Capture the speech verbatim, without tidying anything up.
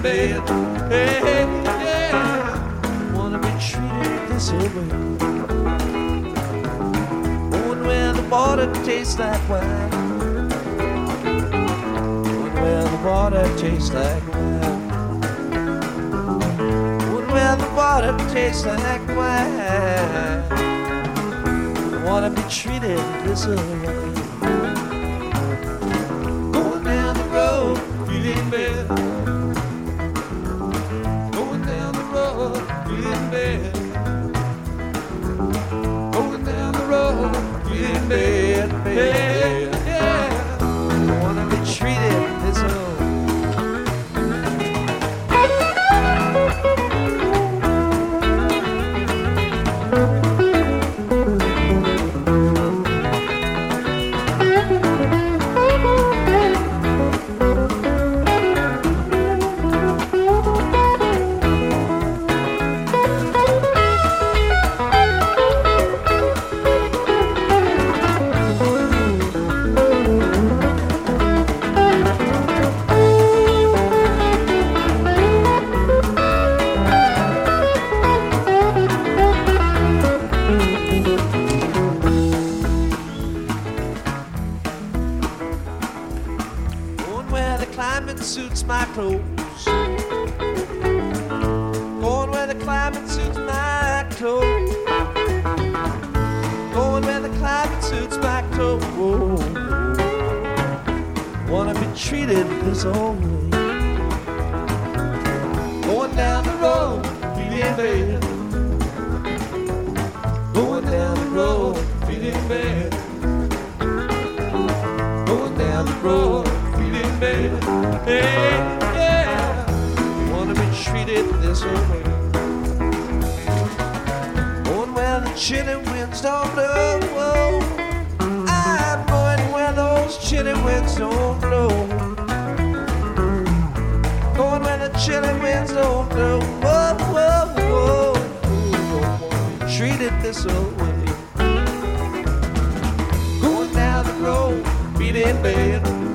bed. Hey, hey, yeah. Wanna be treated this way. Going where the water tastes like wine. Going where the water tastes like wine. Going where the water tastes like wine. I wanna be treated this way. Going down the road, feeling bad. Going down the road, feeling bad. Going down the road, feeling bad, bad, yeah. I wanna be treated this way. Climate suits my clothes. Going where the climate suits my clothes. Going where the climate suits my clothes. Wanna be treated this old way. Going down the road, feeling bad. Going down the road, feeling bad. Going down the road, feeling bad. Hey, yeah, wanna be treated this way. Going where the chilly winds don't blow. I'm going where those chilly winds don't blow. Going where the chilly winds don't blow. Whoa, whoa, whoa. Wanna be treated this way. Going down the road, feeling bad.